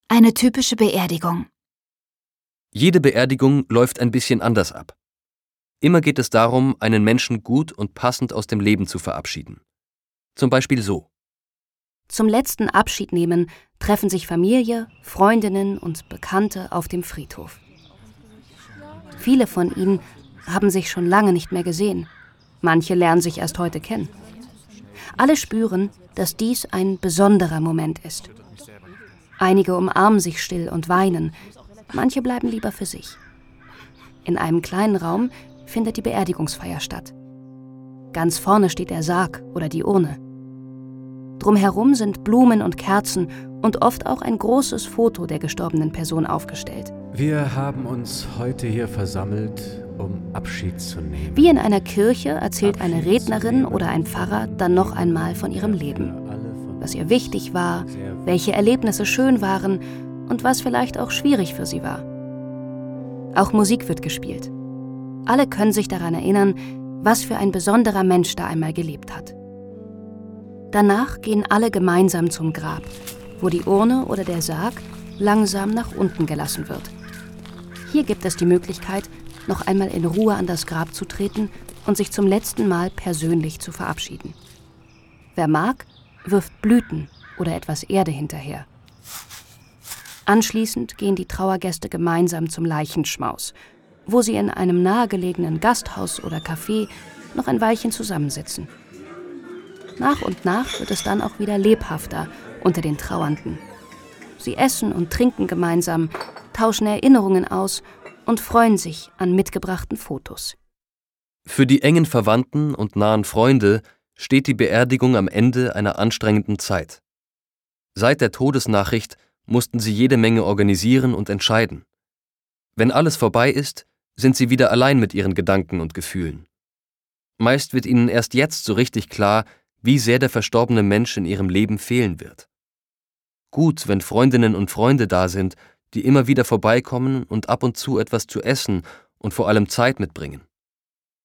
Eine typische Beerdigung. Jede Beerdigung läuft ein bisschen anders ab. Immer geht es darum, einen Menschen gut und passend aus dem Leben zu verabschieden. Zum Beispiel so. Zum letzten Abschiednehmen treffen sich Familie, Freundinnen und Bekannte auf dem Friedhof. Viele von ihnen haben sich schon lange nicht mehr gesehen. Manche lernen sich erst heute kennen. Alle spüren, dass dies ein besonderer Moment ist. Einige umarmen sich still und weinen, manche bleiben lieber für sich. In einem kleinen Raum findet die Beerdigungsfeier statt. Ganz vorne steht der Sarg oder die Urne. Drumherum sind Blumen und Kerzen und oft auch ein großes Foto der gestorbenen Person aufgestellt. Wir haben uns heute hier versammelt, um Abschied zu nehmen. Wie in einer Kirche erzählt eine Rednerin oder ein Pfarrer dann noch einmal von ihrem Leben. Was ihr wichtig war, welche Erlebnisse schön waren und was vielleicht auch schwierig für sie war. Auch Musik wird gespielt. Alle können sich daran erinnern, was für ein besonderer Mensch da einmal gelebt hat. Danach gehen alle gemeinsam zum Grab, wo die Urne oder der Sarg langsam nach unten gelassen wird. Hier gibt es die Möglichkeit, noch einmal in Ruhe an das Grab zu treten und sich zum letzten Mal persönlich zu verabschieden. Wer mag, wirft Blüten oder etwas Erde hinterher. Anschließend gehen die Trauergäste gemeinsam zum Leichenschmaus, wo sie in einem nahegelegenen Gasthaus oder Café noch ein Weilchen zusammensitzen. Nach und nach wird es dann auch wieder lebhafter unter den Trauernden. Sie essen und trinken gemeinsam, tauschen Erinnerungen aus und freuen sich an mitgebrachten Fotos. Für die engen Verwandten und nahen Freunde steht die Beerdigung am Ende einer anstrengenden Zeit. Seit der Todesnachricht mussten sie jede Menge organisieren und entscheiden. Wenn alles vorbei ist, sind sie wieder allein mit ihren Gedanken und Gefühlen. Meist wird ihnen erst jetzt so richtig klar, wie sehr der verstorbene Mensch in ihrem Leben fehlen wird. Gut, wenn Freundinnen und Freunde da sind, die immer wieder vorbeikommen und ab und zu etwas zu essen und vor allem Zeit mitbringen.